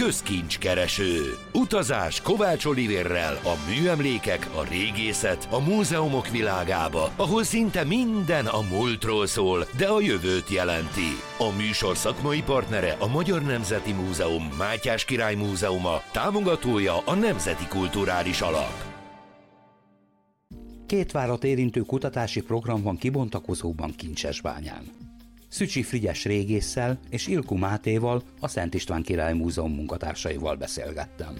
közkincskereső. Utazás Kovács Olivérrel a műemlékek, a régészet, a múzeumok világába, ahol szinte minden a múltról szól, de a jövőt jelenti. A műsor szakmai partnere a Magyar Nemzeti Múzeum, Mátyás Király Múzeuma, támogatója a Nemzeti Kulturális Alap. Két várat érintő kutatási program van kibontakozóban Kincsesbányán. Szücsi Frigyes régésszel és Ilku Mátéval, a Szent István Király Múzeum munkatársaival beszélgettem.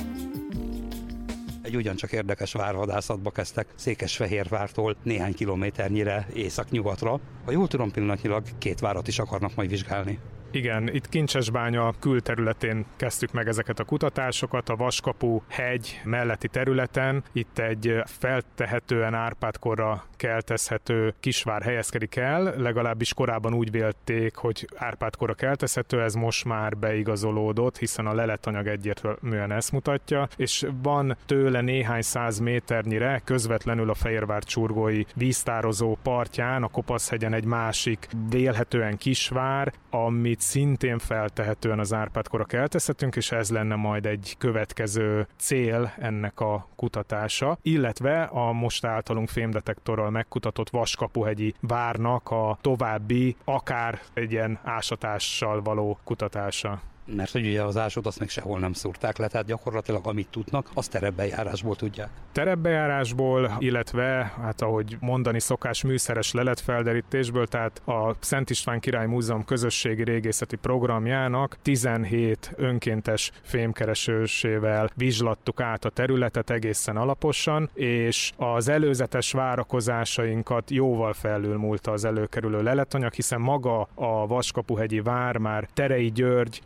Egy ugyancsak érdekes várvadászatba kezdtek Székesfehérvártól néhány kilométernyire északnyugatra. Ha jól tudom, pillanatnyilag két várat is akarnak majd vizsgálni. Igen, itt Kincsesbánya külterületén kezdtük meg ezeket a kutatásokat, a Vaskapu hegy melletti területen. Itt egy feltehetően Árpád-korra keltezhető kisvár helyezkedik el, legalábbis korábban úgy vélték, hogy Árpád-korra keltezhető, ez most már beigazolódott, hiszen a leletanyag egyértelműen ezt mutatja, és van tőle néhány száz méternyire közvetlenül a Fehérvár-csurgói víztározó partján, a Kopaszhegyen egy másik vélhetően kisvár, amit szintén feltehetően az Árpád-korra keltezhetünk, és ez lenne majd egy következő cél ennek a kutatása, illetve a most általunk fémdetektorral megkutatott Vaskapuhegyi várnak a további, akár egy ilyen ásatással való kutatása. Mert hogy ugye az ásót azt még sehol nem szúrták le, tehát gyakorlatilag amit tudnak, azt terepbejárásból tudják. Terepbejárásból, illetve, hát ahogy mondani szokás, műszeres leletfelderítésből, tehát a Szent István Király Múzeum közösségi régészeti programjának 17 önkéntes fémkeresősével vizslattuk át a területet egészen alaposan, és az előzetes várakozásainkat jóval felülmúlta az előkerülő leletanyag, hiszen maga a Vaskapuhegyi vár már Terei György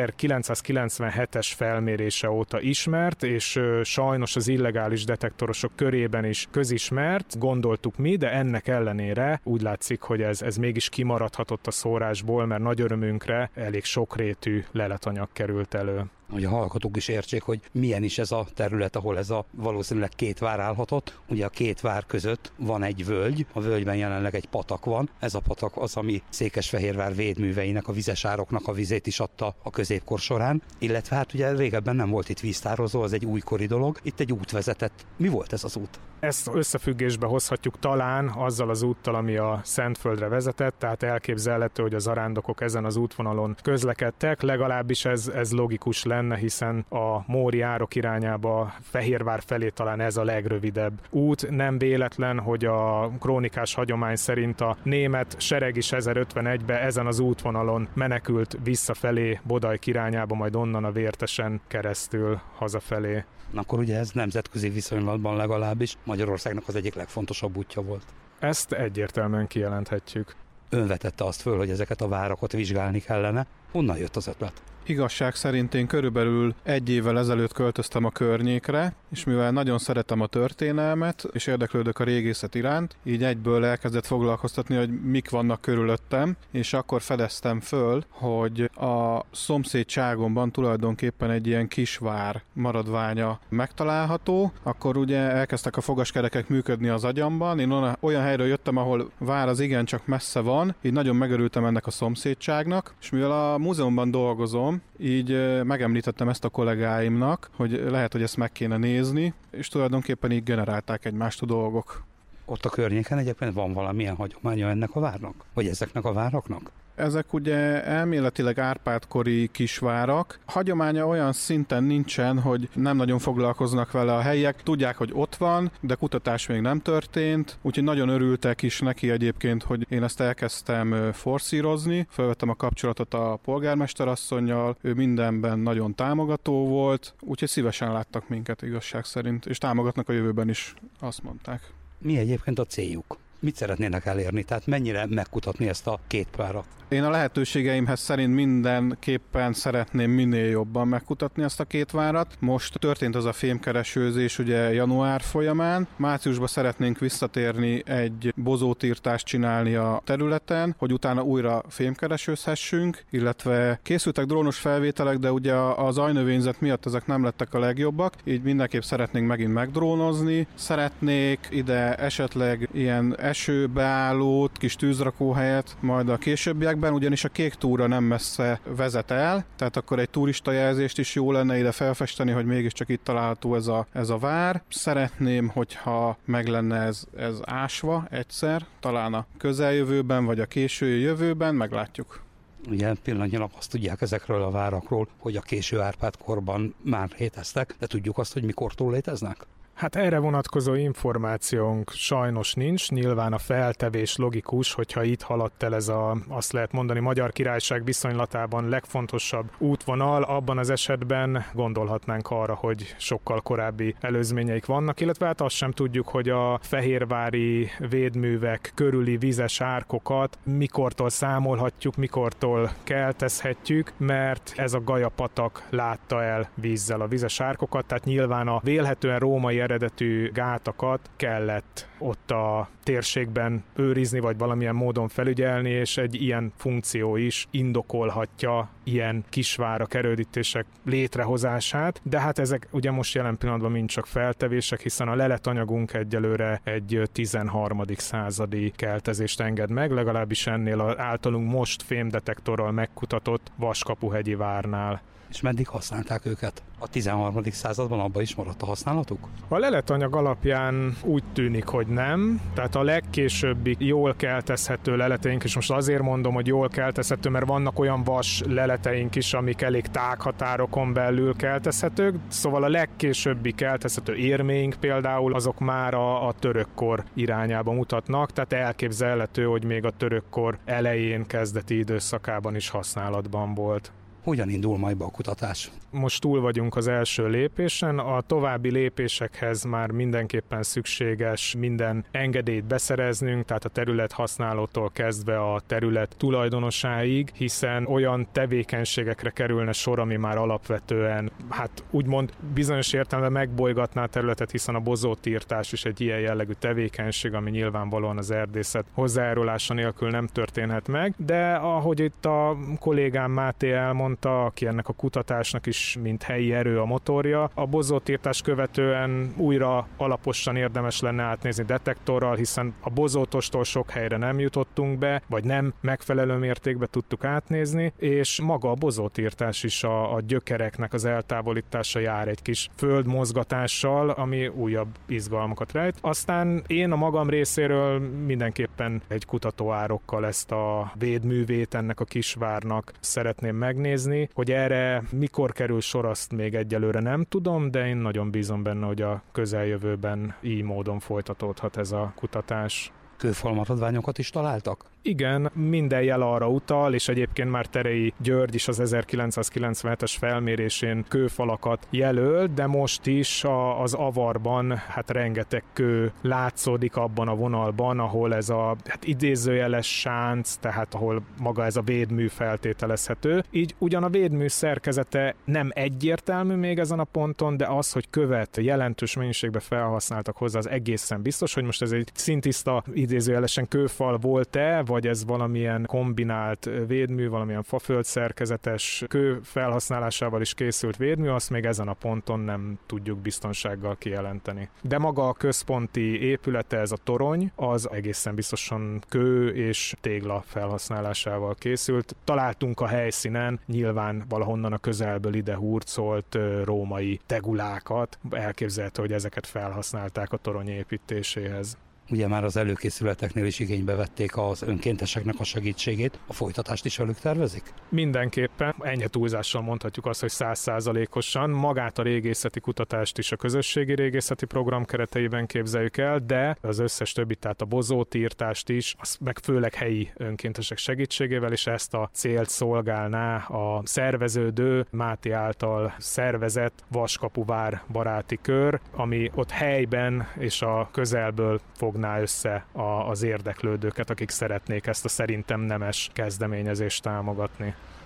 1997-es felmérése óta ismert, és sajnos az illegális detektorosok körében is közismert, gondoltuk mi, de ennek ellenére úgy látszik, hogy ez mégis kimaradhatott a szórásból, mert nagy örömünkre elég sokrétű leletanyag került elő. Hogy a hallgatók is értsék, hogy milyen is ez a terület, ahol ez a valószínűleg két vár állhatott. Ugye a két vár között van egy völgy, a völgyben jelenleg egy patak van. Ez a patak az, ami Székesfehérvár védműveinek, a vizesároknak a vizét is adta a középkor során. Illetve hát ugye régebben nem volt itt víztározó, az egy újkori dolog. Itt egy út vezetett. Mi volt ez az út? Ezt összefüggésbe hozhatjuk talán azzal az úttal, ami a Szentföldre vezetett, tehát elképzelhető, hogy az arándokok ezen az útvonalon közlekedtek, legalábbis ez logikus lenne, hiszen a móri árok irányába Fehérvár felé talán ez a legrövidebb út. Nem véletlen, hogy a krónikás hagyomány szerint a német sereg is 1051-ben ezen az útvonalon menekült visszafelé Bodajk irányába, majd onnan a Vértesen keresztül hazafelé. Akkor ugye ez nemzetközi viszonylatban legalábbis Magyarországnak az egyik legfontosabb útja volt. Ezt egyértelműen kijelenthetjük. Ön vetette azt föl, hogy ezeket a várakat vizsgálni kellene. Honnan jött az ötlet? Igazság szerint én körülbelül 1 évvel ezelőtt költöztem a környékre, és mivel nagyon szeretem a történelmet, és érdeklődök a régészet iránt, így egyből elkezdett foglalkoztatni, hogy mik vannak körülöttem, és akkor fedeztem föl, hogy a szomszédságomban tulajdonképpen egy ilyen kisvár maradványa megtalálható, akkor ugye elkezdtek a fogaskerekek működni az agyamban, én olyan helyről jöttem, ahol vár az igencsak messze van, így nagyon megörültem ennek a szomszédságnak, és mivel a múzeumban dolgozom, így megemlítettem ezt a kollégáimnak, hogy lehet, hogy ezt meg kéne nézni, és tulajdonképpen így generálták egymást a dolgok. Ott a környéken egyébként van valamilyen hagyománya ennek a várnak? Vagy ezeknek a váraknak? Ezek ugye elméletileg Árpád-kori kisvárak. Hagyománya olyan szinten nincsen, hogy nem nagyon foglalkoznak vele a helyiek. Tudják, hogy ott van, de kutatás még nem történt, úgyhogy nagyon örültek is neki egyébként, hogy én ezt elkezdtem forszírozni. Felvettem a kapcsolatot a polgármesterasszonnyal, ő mindenben nagyon támogató volt, úgyhogy szívesen láttak minket igazság szerint, és támogatnak a jövőben is, azt mondták. Mi egyébként a céljuk? Mit szeretnének elérni? Tehát mennyire megkutatni ezt a két várat? Én a lehetőségeimhez szerint mindenképpen szeretném minél jobban megkutatni ezt a két várat. Most történt az a fémkeresőzés ugye január folyamán. Márciusban szeretnénk visszatérni egy bozótírtást csinálni a területen, hogy utána újra fémkeresőzhessünk, illetve készültek drónos felvételek, de ugye a zajnövényzet miatt ezek nem lettek a legjobbak, így mindenképp szeretnénk megint megdrónozni. Szeretnék ide esetleg ilyen esőbeállót, kis tűzrakóhelyet majd a későbbiekben, ugyanis a Kék túra nem messze vezet el, tehát akkor egy turistajelzést is jó lenne ide felfesteni, hogy mégiscsak itt található ez a vár. Szeretném, hogyha meg lenne ez ásva egyszer, talán a közeljövőben, vagy a késő jövőben, meglátjuk. Ugye pillanatnyilag azt tudják ezekről a várakról, hogy a késő Árpád korban már léteztek, de tudjuk azt, hogy mikortól léteznek? Hát erre vonatkozó információnk sajnos nincs, nyilván a feltevés logikus, hogyha itt haladt el ez azt lehet mondani, Magyar Királyság viszonylatában legfontosabb útvonal, abban az esetben gondolhatnánk arra, hogy sokkal korábbi előzményeik vannak, illetve hát azt sem tudjuk, hogy a fehérvári védművek körüli vizes árkokat mikortól számolhatjuk, mikortól keltezhetjük, mert ez a Gaja-patak látta el vízzel a vizes árkokat, tehát nyilván a vélhetően római eredetű gátakat kellett ott a térségben őrizni, vagy valamilyen módon felügyelni, és egy ilyen funkció is indokolhatja ilyen kisvárak, erődítések létrehozását, de hát ezek ugye most jelen pillanatban mind csak feltevések, hiszen a leletanyagunk egyelőre egy 13. századi keltezést enged meg, legalábbis ennél az általunk most fémdetektorral megkutatott Vaskapuhegyi várnál. És meddig használták őket? A 13. században abban is maradt a használatuk? A leletanyag alapján úgy tűnik, hogy nem. Tehát a legkésőbbi jól keltezhető leleteink, és most azért mondom, hogy jól keltezhető, mert vannak olyan vas leleteink is, amik elég tághatárokon belül keltezhetők, szóval a legkésőbbi keltezhető érméink például, azok már a törökkor irányába mutatnak, tehát elképzelhető, hogy még a törökkor elején, kezdeti időszakában is használatban volt. Hogyan indul majd be a kutatás? Most túl vagyunk az első lépésen, a további lépésekhez már mindenképpen szükséges minden engedélyt beszereznünk, tehát a terület használótól kezdve a terület tulajdonosáig, hiszen olyan tevékenységekre kerülne sor, ami már alapvetően, hát úgymond bizonyos értelemben megbolygatná a területet, hiszen a bozótírtás is egy ilyen jellegű tevékenység, ami nyilvánvalóan az erdészet hozzájárulása nélkül nem történhet meg, de ahogy itt a kollégám Máté elmondta, aki ennek a kutatásnak is mint helyi erő a motorja. A bozótírtás követően újra alaposan érdemes lenne átnézni detektorral, hiszen a bozótostól sok helyre nem jutottunk be, vagy nem megfelelő mértékben tudtuk átnézni, és maga a bozótírtás is a gyökereknek az eltávolítása jár egy kis földmozgatással, ami újabb izgalmakat rejt. Aztán én a magam részéről mindenképpen egy kutatóárokkal ezt a védművét ennek a kisvárnak szeretném megnézni, hogy erre mikor kerül sor, azt még egyelőre nem tudom, de én nagyon bízom benne, hogy a közeljövőben így módon folytatódhat ez a kutatás. Kőfalmaradványokat is találtak? Igen, minden jel arra utal, és egyébként már Terei György is az 1997-es felmérésén kőfalakat jelölt, de most is az avarban hát rengeteg kő látszódik abban a vonalban, ahol ez a idézőjeles sánc, tehát ahol maga ez a védmű feltételezhető. Így ugyan a védmű szerkezete nem egyértelmű még ezen a ponton, de az, hogy követ jelentős mennyiségben felhasználtak hozzá, az egészen biztos, hogy most ez egy szintiszta idézőjelesen kőfal volt-e, vagy ez valamilyen kombinált védmű, valamilyen faföld szerkezetes kő felhasználásával is készült védmű, azt még ezen a ponton nem tudjuk biztonsággal kijelenteni. De maga a központi épülete, ez a torony, az egészen biztosan kő és tégla felhasználásával készült. Találtunk a helyszínen nyilván valahonnan a közelből ide hurcolt római tegulákat, elképzelhető, hogy ezeket felhasználták a torony építéséhez. Ugye már az előkészületeknél is igénybe vették az önkénteseknek a segítségét. A folytatást is velük tervezik? Mindenképpen. Ennyi túlzással mondhatjuk azt, hogy 100%-osan. Magát a régészeti kutatást is a közösségi régészeti program kereteiben képzeljük el, de az összes többi, tehát a bozótírtást is, az meg főleg helyi önkéntesek segítségével, és ezt a célt szolgálná a szerveződő, Máté által szervezett Vaskapuvár baráti kör, ami ott helyben és a közelből fogná össze az érdeklődőket, akik szeretnék ezt a szerintem nemes kezdeményezést támogatni.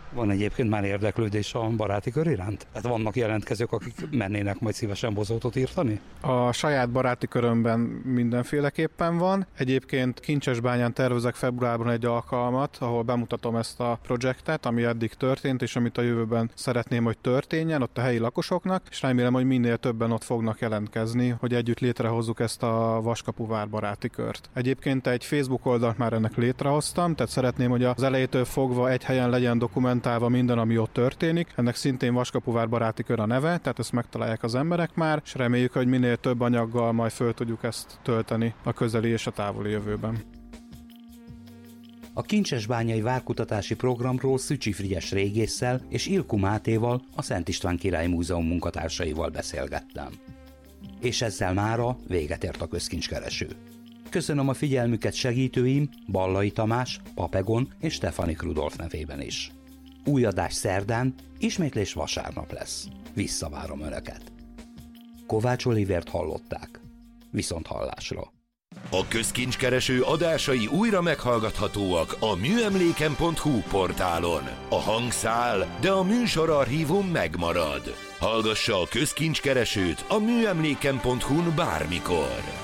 Van egyébként már érdeklődés a baráti kör iránt? Tehát vannak jelentkezők, akik mennének majd szívesen bozótot írtani? A saját baráti körömben mindenféleképpen van. Egyébként Kincsesbányán tervezek februárban egy alkalmat, ahol bemutatom ezt a projektet, ami eddig történt, és amit a jövőben szeretném, hogy történjen ott a helyi lakosoknak, és remélem, hogy minél többen ott fognak jelentkezni, hogy együtt létrehozzuk ezt a Vaskapuvár baráti kört. Egyébként egy Facebook oldalt már ennek létrehoztam, tehát szeretném, hogy az elejétől fogva egy helyen legyen dokumentálva minden, ami ott történik. Ennek szintén Vaskapuvár baráti kör a neve, tehát ezt megtalálják az emberek már, és reméljük, hogy minél több anyaggal majd föl tudjuk ezt tölteni a közeli és a távoli jövőben. A Kincsesbányai Várkutatási Programról Szücsi Frigyes régésszel és Ilku Mátéval, a Szent István Király Múzeum munkatársaival beszélgettem. És ezzel mára véget ért a közkincskereső. Köszönöm a figyelmüket segítőim, Ballai Tamás, Papegon és Stefanik Rudolf nevében is. Új adás szerdán, ismétlés vasárnap lesz. Visszavárom Önöket. Kovács Olivért hallották. Viszont hallásra. A közkincskereső adásai újra meghallgathatóak a műemléken.hu portálon. A hang száll, de a műsorarchívum megmarad. Hallgassa a közkincskeresőt a műemléken.hu-n bármikor.